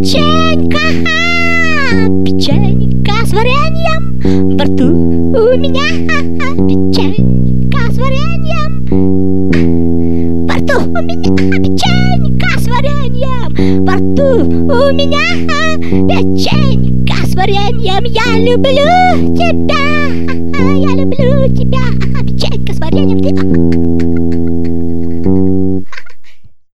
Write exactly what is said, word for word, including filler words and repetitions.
печенька, печенька с вареньем, во рту у меня печенька с вареньем, во рту у меня печенька с вареньем, во рту у меня печенька с вареньем. Я люблю тебя, я люблю тебя, печенька с вареньем, ты